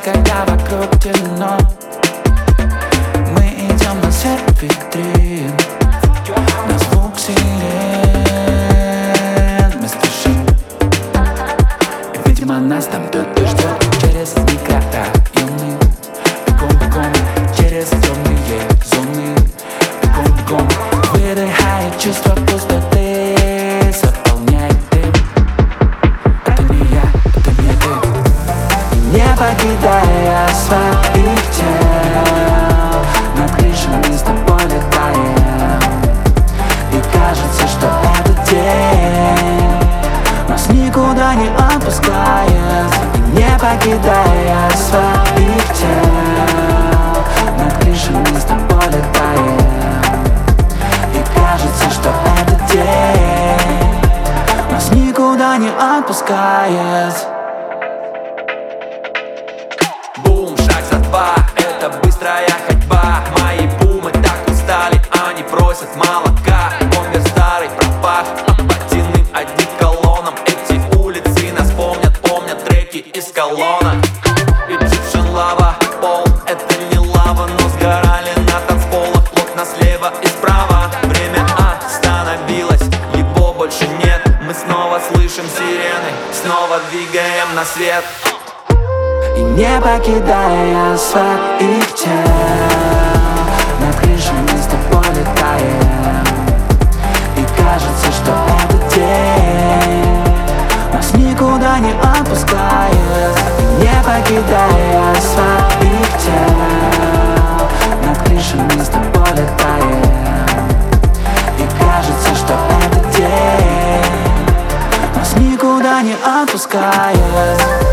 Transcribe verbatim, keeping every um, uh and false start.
радость, когда вокруг темно. Мы идем на свет витрин, на звук сирен мы спешим. И, видимо, нас там кто-то ждет через микрорайоны. Бегом-бегом через темные зоны. Бегом-бегом выдыхая чувство пустоты, заполняет дым. Это не я, это не ты. Не покидая своих тел, над крышами с тобой летаем. И кажется, что этот день нас никуда не отпускает. И не покидая своих тел, над крышами с тобой летаем. И кажется, что этот день нас никуда не отпускает. Бум, шаг за два, это быстрая ходьба. Мои бумы так устали, они просят молока. Бомбер старый пропах, ободиным одеколоном. Эти улицы нас помнят, помнят треки из колонок. Egyptian лава, пол, это не лава, но сгорали на танцполах плотно слева и справа. Время остановилось, его больше нет. Мы снова слышим сирены, снова двигаем на свет. И не покидая своих тел, над крышами с тобой летаем. И кажется, что этот день нас никуда не отпускает. И не покидая своих тел, над крышами с тобой летаем. И кажется, что этот день нас никуда не отпускает.